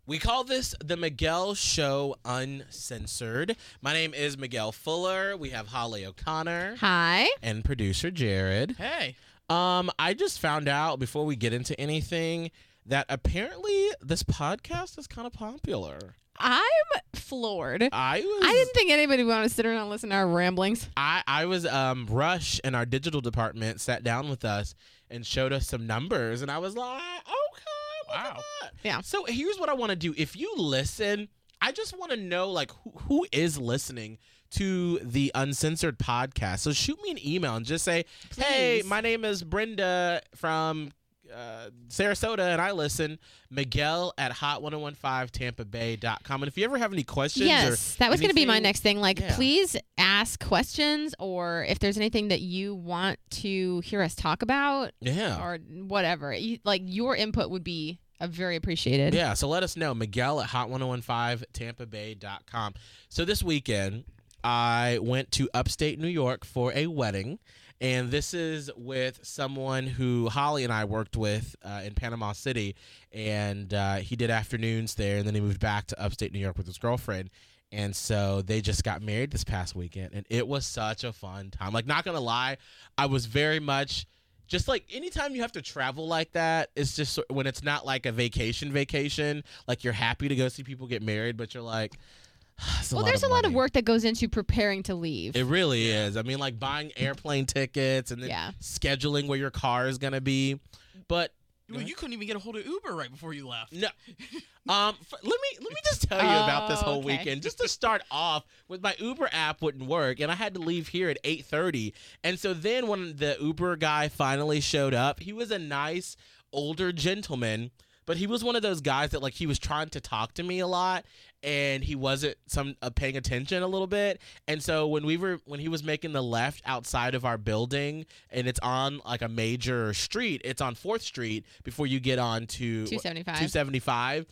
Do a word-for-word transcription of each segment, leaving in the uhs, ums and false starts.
We call this the Miguel Show Uncensored. My name is Miguel Fuller. We have Holly O'Connor. Hi. And producer Jared. Hey. Um, I just found out before we get into anything that apparently this podcast is kind of popular. I'm floored. I was I didn't think anybody would want to sit around and listen to our ramblings. I, I was um Rush in our digital department sat down with us and showed us some numbers, and I was like, okay, look at Wow. that. Yeah. So here's what I want to do. If you listen, I just want to know like who, who is listening to the Uncensored podcast. So shoot me an email and just say, hey, Please. my name is Brenda from uh, Sarasota, and I listen. Miguel at hot ten fifteen tampa bay dot com. And if you ever have any questions, Yes, or that was going to be my anything- next thing. Like, Yeah. please ask questions, or if there's anything that you want to hear us talk about, Yeah. or whatever. You, like, your input would be uh, very appreciated. Yeah, so let us know. Miguel at hot ten fifteen tampa bay dot com. So this weekend, I went to upstate New York for a wedding, and this is with someone who Holly and I worked with uh, in Panama City, and uh, he did afternoons there, and then he moved back to upstate New York with his girlfriend. And so they just got married this past weekend, and it was such a fun time. Like, not gonna lie, I was very much just like anytime you have to travel like that, it's just sort- when it's not like a vacation vacation, like you're happy to go see people get married, but you're like, it's a Well, lot there's of a lot of money. work that goes into preparing to leave. It really is. I mean, like buying airplane tickets and then Yeah. scheduling where your car is gonna be. But Well, you couldn't even get a hold of Uber right before you left. no, um, f- let me let me just tell you about this Oh, whole okay. weekend. Just to start off with, my Uber app wouldn't work, and I had to leave here at eight thirty. And so then when the Uber guy finally showed up, he was a nice older gentleman, but he was one of those guys that like he was trying to talk to me a lot, and he wasn't some uh, paying attention a little bit. And so when we were when he was making the left outside of our building, and it's on like a major street, it's on fourth Street before you get on to two seventy-five. two seventy-five.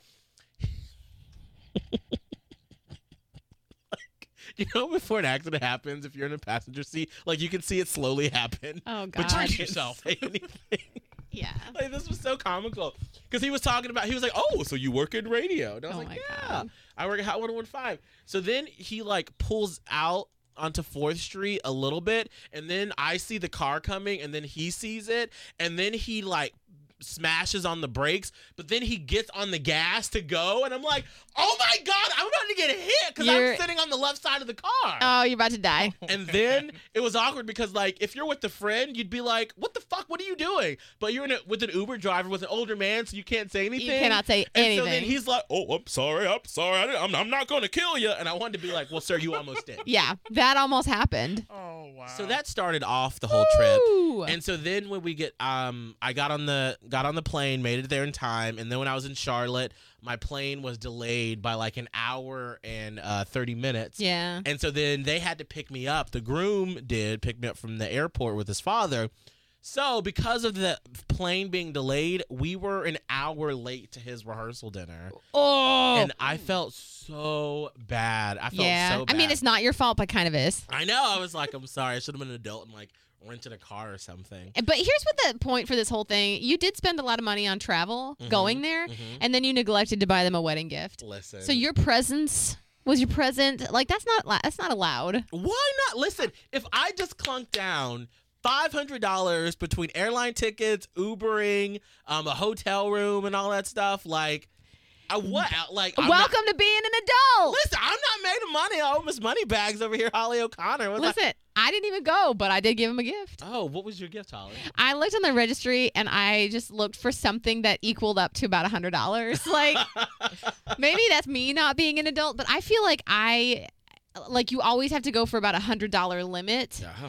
You know, before an accident happens, if you're in a passenger seat, like you can see it slowly happen. Oh, But you God. can't yourself. say anything. Yeah. Like, this was so comical because he was talking about, he was like, oh, so you work in radio. And I was Oh, like, my yeah, God. I work at Hot ten fifteen. So then he like pulls out onto fourth Street a little bit, and then I see the car coming, and then he sees it, and then he like smashes on the brakes, but then he gets on the gas to go, and I'm like, oh my God, I'm about to get hit because I'm You're- sitting on the left side of the car. Oh, you're about to die. And then it was awkward because, like, if you're with a friend, you'd be like, what the fuck? What are you doing? But you're in a, with an Uber driver with an older man, so you can't say anything. You cannot say And anything. so then he's like, oh, I'm sorry. I'm sorry. I didn't, I'm, I'm not going to kill you. And I wanted to be like, well, sir, you almost did. Yeah, that almost happened. Oh, wow. So that started off the whole trip. Woo! And so then when we get, um, I got on the got on the plane, made it there in time, and then when I was in Charlotte, my plane was delayed by like an hour and uh, thirty minutes. Yeah. And so then they had to pick me up. The groom did pick me up from the airport with his father. So because of the plane being delayed, we were an hour late to his rehearsal dinner. Oh. And I felt so bad. I felt yeah. so bad. I mean, it's not your fault, but kind of is. I know. I was like, I'm sorry. I should have been an adult and like rented a car or something. But here's what the point for this whole thing. You did spend a lot of money on travel Mhm. going there, Mhm. and then you neglected to buy them a wedding gift. Listen. So your presence was your present. Like, that's not la- that's not allowed. Why not? Listen, if I just clunked down five hundred dollars between airline tickets, Ubering, um, a hotel room, and all that stuff, like, I what? Like, I'm Welcome Not, to being an adult. listen, I'm not made of money. I owe Miss Money Bags over here, Holly O'Connor. What's that? Listen, I didn't even go, but I did give him a gift. Oh, what was your gift, Holly? I looked on the registry and I just looked for something that equaled up to about a hundred dollars. Like, maybe that's me not being an adult, but I feel like I, like, you always have to go for about a hundred dollar limit. Oh.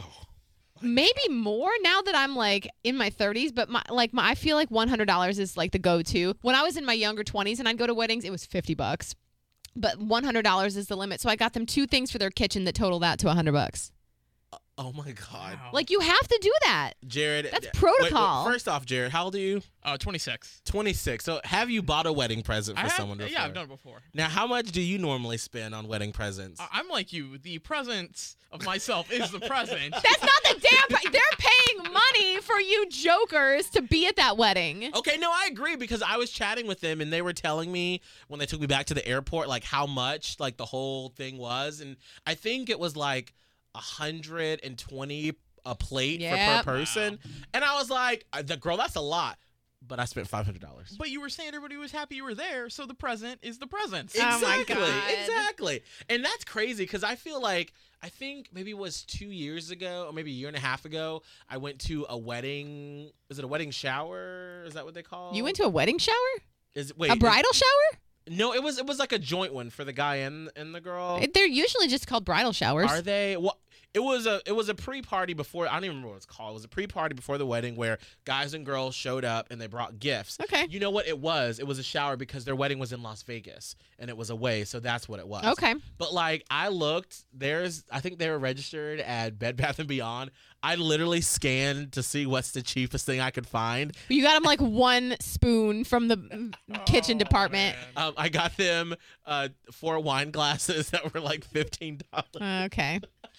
Maybe more now that I'm like in my thirties, but my like my I feel like one hundred dollars is like the go-to. When I was in my younger twenties and I'd go to weddings, it was fifty bucks. But one hundred dollars is the limit. So I got them two things for their kitchen that total that to one hundred bucks. Oh my God. Wow. Like, you have to do that. Jared. That's wait, protocol. wait, first off, Jared, how old are you? Uh, twenty-six. twenty-six. So have you bought a wedding present I for have, someone before? yeah, I've done it before. Now, how much do you normally spend on wedding presents? I- I'm like you. The presence of myself is the present. That's not the damn. Pri- They're paying money for you jokers to be at that wedding. Okay, no, I agree because I was chatting with them and they were telling me when they took me back to the airport, like how much like the whole thing was, and I think it was like a hundred and twenty a plate for Yep. per person, Wow. and I was like, uh, the girl, that's a lot, but I spent five hundred dollars. But you were saying everybody was happy you were there, so the present is the present. Oh my Exactly, God. exactly, and that's crazy because I feel like I think maybe it was two years ago or maybe a year and a half ago. I went to a wedding. Is it a wedding shower? Is that what they call? You went to a wedding shower? Is wait A is- bridal shower? No, it was it was like a joint one for the guy and and the girl. They're usually just called bridal showers. Are they? Well, it was a it was a pre-party before. I don't even remember what it's called. It was a pre-party before the wedding where guys and girls showed up and they brought gifts. Okay. You know what it was? It was a shower because their wedding was in Las Vegas and it was away, so that's what it was. Okay. But like I looked, there's I think they were registered at Bed Bath and Beyond. I literally scanned to see what's the cheapest thing I could find. You got them like one spoon from the mm, kitchen Oh, department. man. Um, I got them uh, four wine glasses that were like fifteen dollars. Okay.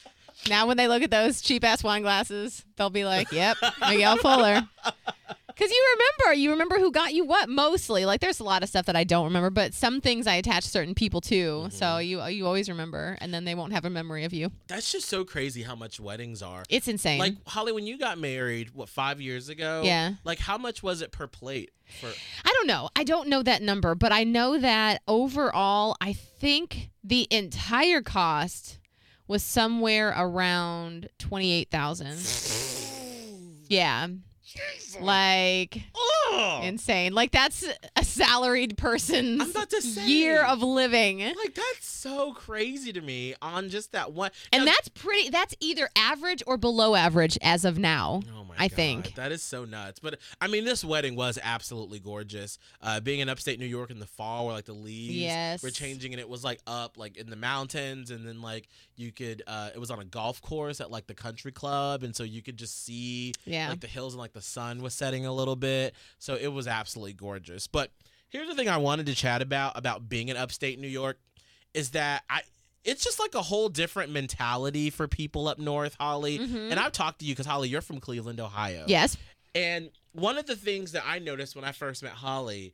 Now when they look at those cheap ass wine glasses, they'll be like, "Yep, Miguel Fuller." Because you remember, you remember who got you what mostly. Like, there's a lot of stuff that I don't remember, but some things I attach certain people to. Mm-hmm. So you you always remember, and then they won't have a memory of you. That's just so crazy how much weddings are. It's insane. Like Holly, when you got married, what five years ago? Yeah. Like how much was it per plate? For I don't know. I don't know that number, but I know that overall, I think the entire cost was somewhere around twenty-eight thousand. Yeah. Like oh, insane. Like that's a salaried person's I'm about to say. year of living. like that's so crazy to me on just that one. And Now- that's pretty that's either average or below average as of now. Oh my I God, think. that is so nuts. But I mean, this wedding was absolutely gorgeous. Uh, being in upstate New York in the fall, where like the leaves Yes. were changing, and it was like up like in the mountains, and then like you could. Uh, it was on a golf course at like the country club, and so you could just see Yeah. like the hills, and like the sun was setting a little bit. So it was absolutely gorgeous. But here's the thing I wanted to chat about about being in upstate New York is that I. It's just like a whole different mentality for people up north, Holly. Mhm. And I've talked to you because, Holly, you're from Cleveland, Ohio. Yes. And one of the things that I noticed when I first met Holly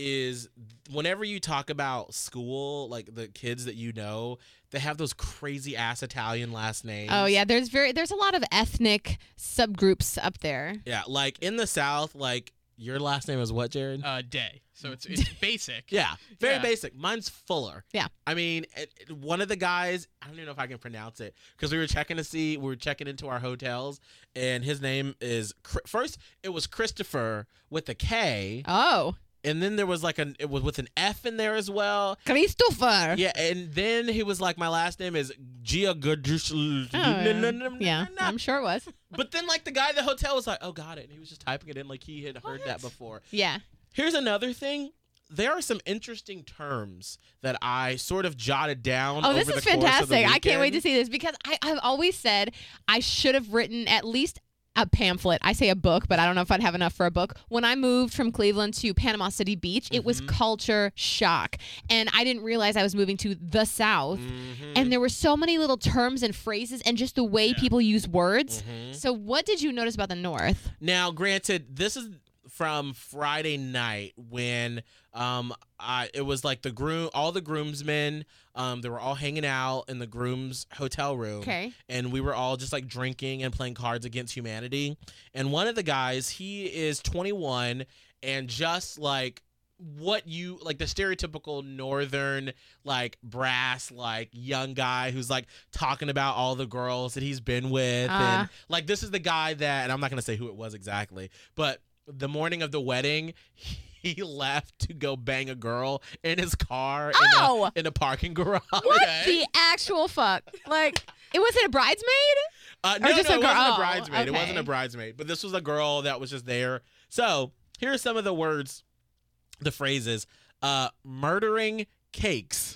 is whenever you talk about school, like the kids that you know, they have those crazy ass Italian last names. Oh yeah, there's very there's a lot of ethnic subgroups up there. Yeah, like in the South, like your last name is what, Jared? Uh, day. So it's it's basic. Yeah, very Yeah. basic. Mine's Fuller. Yeah. I mean, it, it- one of the guys, I don't even know if I can pronounce it, because we were checking to see, we were checking into our hotels, and his name is, Chri- first, it was Christopher with a K, Oh. and then there was like an, it was with an F in there as well. Christopher. Yeah, and then he was like, my last name is Gia Gudrush. Oh, yeah, I'm sure it was. But then, like, the guy at the hotel was like, oh, got it. And he was just typing it in like he had heard that before. Yeah. Here's another thing. There are some interesting terms that I sort of jotted down. Oh, over this the is course of the fantastic. I can't wait to weekend. see this because I, I've always said I should have written at least a pamphlet. I say a book, but I don't know if I'd have enough for a book. When I moved from Cleveland to Panama City Beach, it was Mhm. culture shock. And I didn't realize I was moving to the South. Mhm. And there were so many little terms and phrases and just the way Yeah. people use words. Mhm. So what did you notice about the North? Now, granted, this is from Friday night when um I it was like the groom, all the groomsmen, um they were all hanging out in the groom's hotel room. Okay. And we were all just like drinking and playing Cards Against Humanity. And one of the guys, he is twenty-one and just like what you like the stereotypical northern like brass like young guy who's like talking about all the girls that he's been with Ah. and like this is the guy that, and I'm not gonna say who it was exactly, but the morning of the wedding he left to go bang a girl in his car Oh! in, a, in a parking garage. What Okay. the actual fuck? Like, it was it a bridesmaid? Uh, no, Or just no, a it girl? wasn't a Oh, bridesmaid. It wasn't okay. a bridesmaid, but this was a girl that was just there. So here's some of the words, the phrases: uh, murdering cakes.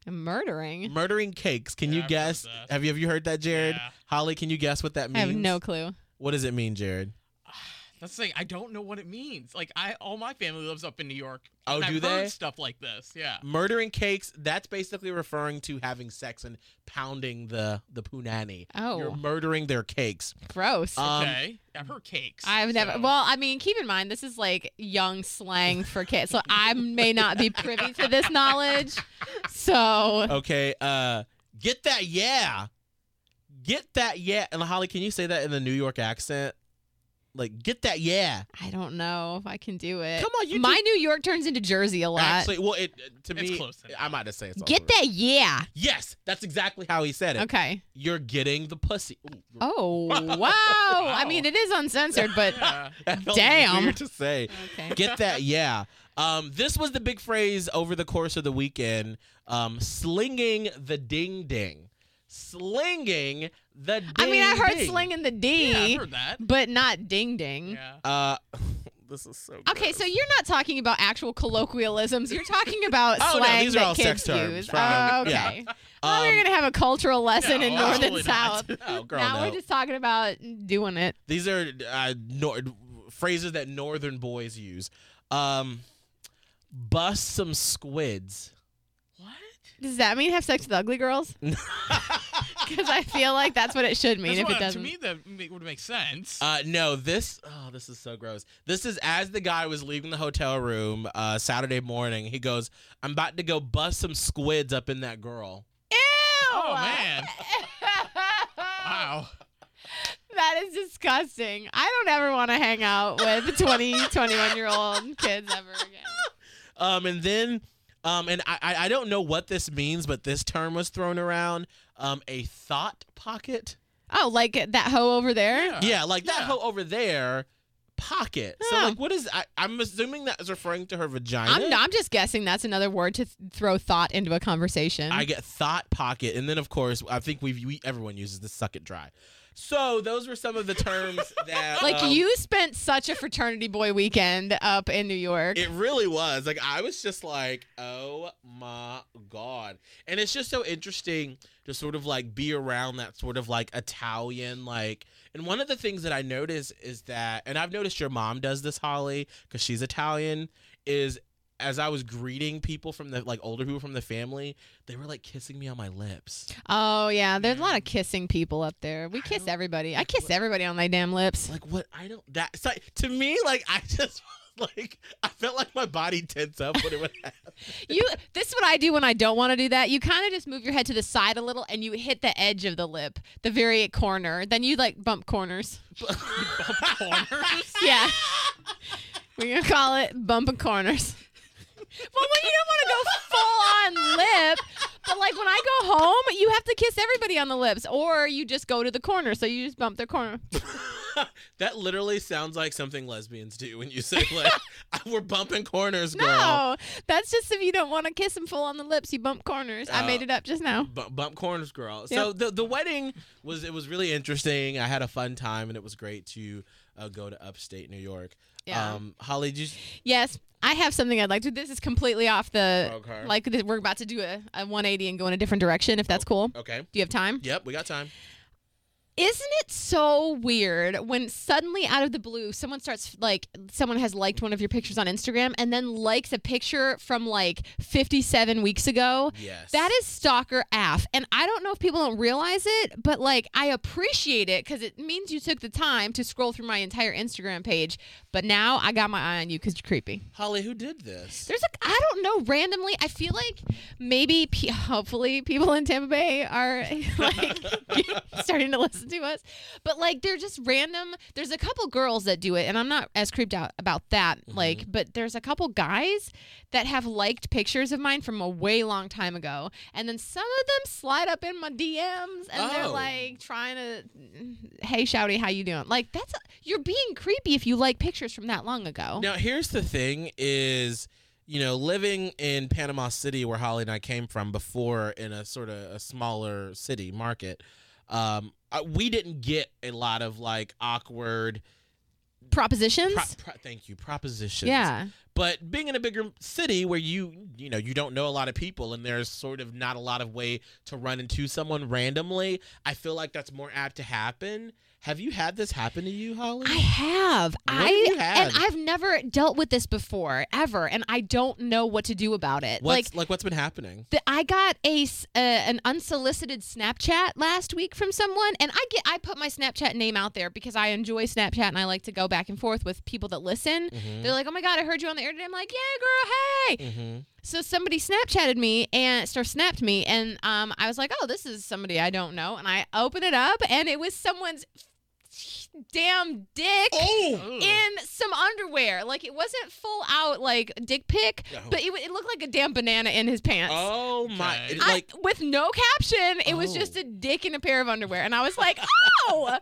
Murdering? Murdering cakes. Can Yeah, you I've heard guess? that. Have you have you heard that, Jared? Yeah. Holly, can you guess what that I means? have no clue. What does it mean, Jared? That's the thing. I don't know what it means. Like, I all my family lives up in New York. Oh, and do I've they? heard stuff like this. Yeah. Murdering cakes, that's basically referring to having sex and pounding the the punani. Oh. You're murdering their cakes. Gross. Um, Okay. I've heard cakes. I've never. so- Well, I mean, keep in mind this is like young slang for kids, so I may not be privy to this knowledge. So Okay, uh get that yeah. Get that yeah. And Holly, can you say that in the New York accent? Like, get that yeah. I don't know if I can do it. Come on, you My do- New York turns into Jersey a lot. Actually, well, it to It's me, close enough. I might just say it's Get also- that, yeah. Yes, that's exactly how he said it. Okay. You're getting the pussy. Ooh, Oh wow. I mean, it is uncensored, but Yeah. that felt Damn. weird to say. okay. Get that, yeah. Um, this was the big phrase over the course of the weekend. Um, slinging the ding ding, slinging the. Ding I mean, I heard ding. slinging the D, Yeah, I've heard that. but not ding ding. Yeah. Uh, this is so. Okay, gross. so you're not talking about actual colloquialisms. You're talking about Oh, no, slang these are that all kids sex terms use. from- Oh, yeah. okay. Well, Um, we're gonna have a cultural lesson no, in North and absolutely not. South. Oh, girl, now no. we're just talking about doing it. These are uh, nor- phrases that northern boys use. Um, bust some squids. What? Does that mean have sex with ugly girls? Because I feel like that's what it should mean That's if what- it doesn't. To me, that ma- would make sense. Uh, no, this oh, this is so gross. This is as the guy was leaving the hotel room uh, Saturday morning. He goes, "I'm about to go bust some squids up in that girl." Ew! Oh, man. Wow. That is disgusting. I don't ever want to hang out with twenty, twenty-one year old kids ever again. Um, and then, um, and I, I I don't know what this means, but this term was thrown around. Um, a thought pocket. Oh, like that hoe over there? Yeah. Yeah, like that yeah. hoe over there. Pocket. So, Oh. like, what is? I, I'm assuming that is referring to her vagina. I'm, I'm just guessing that's another word to th- throw thought into a conversation. I get thought pocket, and then of course I think we've we, everyone uses the suck it dry. So those were some of the terms that like um, you spent such a fraternity boy weekend up in New York. It really was. Like I was just like, oh my god, and it's just so interesting to sort of like be around that sort of like Italian like. And one of the things that I notice is that, and I've noticed your mom does this, Holly, because she's Italian, is as I was greeting people from the like older people from the family, they were like kissing me on my lips. Oh yeah, there's a lot of kissing people up there. We I kiss don't- everybody. I kiss everybody on my damn lips. Like what? I don't. That it's like, to me, like I just like I felt like my body tense up when it would happen. You. This is what I do when I don't want to do that. You kind of just move your head to the side a little, and you hit the edge of the lip, the very corner. Then you like bump corners. Bump corners. Yeah, we're gonna call it bumping corners. Well, when you don't want to go full on lip, but like when I go home, you have to kiss everybody on the lips, or you just go to the corner, so you just bump their corner. That literally sounds like something lesbians do when you say like we're bumping corners, girl. No, that's just if you don't want to kiss them full on the lips, you bump corners. I Oh. made it up just now. Bu- bump corners, girl. So Yep. the the wedding was it was really interesting. I had a fun time, and it was great to uh, go to upstate New York. Yeah. Um, Holly, did you? Yes, I have something I'd like to. This is completely off the. Okay. Like this, we're about to do a, a one eighty and go in a different direction. If that's cool. Okay. Do you have time? Yep, we got time. Isn't it so weird when suddenly out of the blue someone starts like someone has liked one of your pictures on Instagram and then likes a picture from like fifty-seven weeks ago? Yes. That is stalker af. And I don't know if people don't realize it, but like I appreciate it because it means you took the time to scroll through my entire Instagram page. But now I got my eye on you because you're creepy. Holly. Who did this? There's a, I don't know, randomly, I feel like maybe, pe- hopefully, people in Tampa Bay are like starting to listen to us. But like, they're just random. There's a couple girls that do it, and I'm not as creeped out about that. Like, but there's a couple guys that have liked pictures of mine from a way long time ago, and then some of them slide up in my D Ms, and they're Oh. like trying to, hey, Shouty, how you doing? Like, that's you're being creepy if you like pictures from that long ago. Now, here's the thing: is you know, living in Panama City, where Holly and I came from before, in a sort of a smaller city market. Um, uh, we didn't get a lot of like awkward. Propositions. Pro- pro- thank you, propositions. Yeah. But being in a bigger city where you, you know, you don't know a lot of people and there's sort of not a lot of way to run into someone randomly, I feel like that's more apt to happen. Have you had this happen to you, Holly? I have. What I have you had? and I've never dealt with this before ever, and I don't know what to do about it. What's, like, like what's been happening? the, I got a s- uh, an unsolicited Snapchat last week from someone, and I get I put my Snapchat name out there because I enjoy Snapchat and I like to go back and forth with people that listen. Mhm. They're like, "Oh my God, I heard you on the air today." I'm like, "Yeah, girl, hey." Mm-hmm. So somebody Snapchatted me and or snapped me, and um, I was like, "Oh, this is somebody I don't know," and I open it up, and it was someone's damn dick Oh! in some underwear. Like, it wasn't full out like dick pic, No. but it, it looked like a damn banana in his pants. Oh my! Okay. it, I- like with no caption. It was Oh. just a dick in a pair of underwear, and I was like, "Oh!"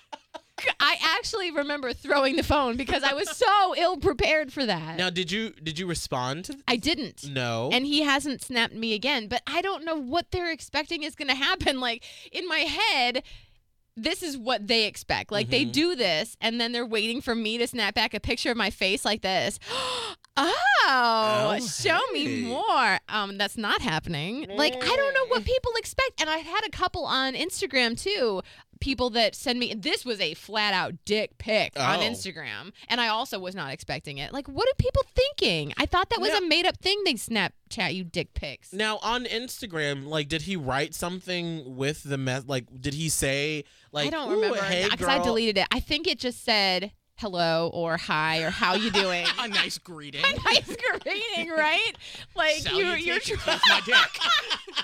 I actually remember throwing the phone because I was so ill prepared for that. now, did you did you respond to? Th- I didn't. no. And he hasn't snapped me again, but I don't know what they're expecting is going to happen. Like, in my head, this is what they expect. Like, they Mhm. do this, and then they're waiting for me to snap back a picture of my face like this. Oh, Oh, show hey. me more. Um, that's not happening. Like, I don't know what people expect. And I've had a couple on Instagram, too. People that send me, this was a flat out dick pic on Oh. Instagram. And I also was not expecting it. Like, what are people thinking? I thought that was Now- a made up thing. They Snapchat you dick pics. Now on Instagram, like, did he write something with the mess? Like, did he say like? I don't "Ooh, remember Hey, because I girl." deleted it. I think it just said hello or hi or how you doing. A nice greeting. Nice greeting, right? Like you, you're Salutations, trying. that's my dick.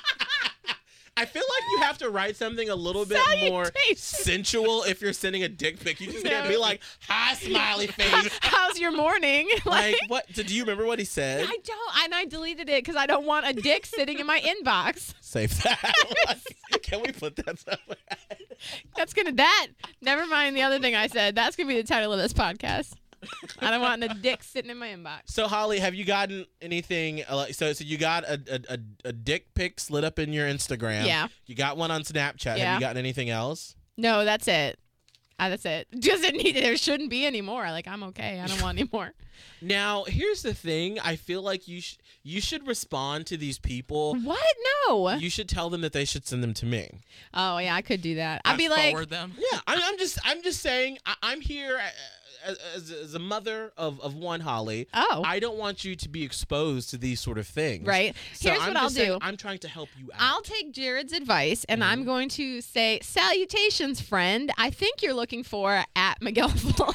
I feel like you have to write something a little bit more Salutations. sensual if you're sending a dick pic. You just can't No. be like, "Hi, smiley face." How's your morning? Like what? So do you remember what he said? I don't, and I deleted it because I don't want a dick sitting in my inbox. Save that. Can we put that somewhere? That's gonna that. Never mind the other thing I said. That's gonna be the title of this podcast. I don't want the dick sitting in my inbox. So Holly, have you gotten anything? Uh, like- so so you got a, a a a dick pic slid up in your Instagram. Yeah. You got one on Snapchat. Yeah. Have you gotten anything else? No, that's it. Uh, that's it. Doesn't need. There shouldn't be any more. Like, I'm okay. I don't want any more. Now, here's the thing. I feel like you sh- you should respond to these people. What? No. You should tell them that they should send them to me. Oh yeah, I could do that. I'd be Fast like, forward them. Yeah, I'm, I'm just I'm just saying I, I'm here as, as, as a mother of, of one, Holly. oh, I don't want you to be exposed to these sort of things. right. So Here's I'm what I'll just saying, do. I'm trying to help you out. I'll take Jared's advice, and I'm Mhm. going to say, salutations, friend. I think you're looking for at Miguel Fuller.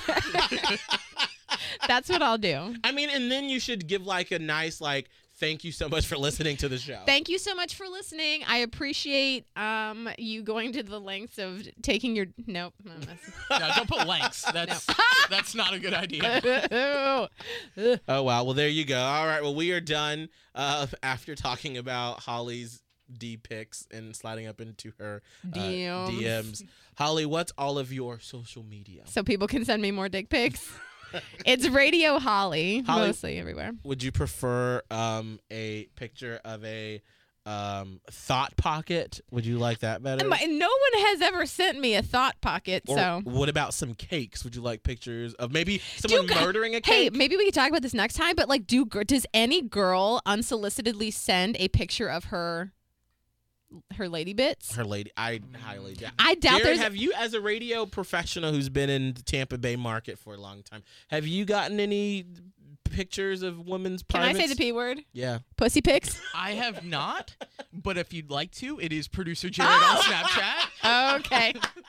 That's what I'll do. I mean, and then you should give like a nice like thank you so much for listening to the show. Thank you so much for listening. I appreciate um you going to the lengths of taking your nope. no, No, don't put lengths. That's that's not a good idea. that's- Oh wow. Well, there you go. All right. Well, we are done uh, after talking about Holly's D pics and sliding up into her uh, D Ms. D Ms. Holly, what's all of your social media? So people can send me more dick pics. It's Radio Holly, Holly- mostly everywhere. Would you prefer um, a picture of a um, thought pocket? Would you like that better? My- No one has ever sent me a thought pocket, Or so. what about some cakes? Would you like pictures of maybe someone Dude, murdering a Hey, cake? maybe we could talk about this next time. But like, do gr- does any girl unsolicitedly send a picture of her, her lady bits? Her lady, I highly doubt. I doubt Jared, there's. have you, as a radio professional who's been in the Tampa Bay market for a long time, have you gotten any pictures of women's Can I privates? say the p word? Yeah. Pussy pics. I have not, but if you'd like to, it is producer Jared Oh! on Snapchat. Okay.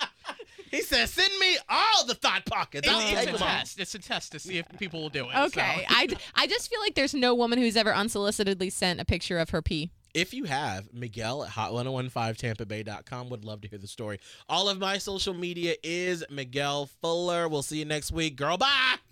He says, "Send me all the thought pockets. I'll It's, take it's a them all." test. It's a test to see if people will do it. Okay. so. I, I just feel like there's no woman who's ever unsolicitedly sent a picture of her pee. If you have, Miguel at hot ten fifteen tampa bay dot com would love to hear the story. All of my social media is Miguel Fuller. We'll see you next week. Girl, bye.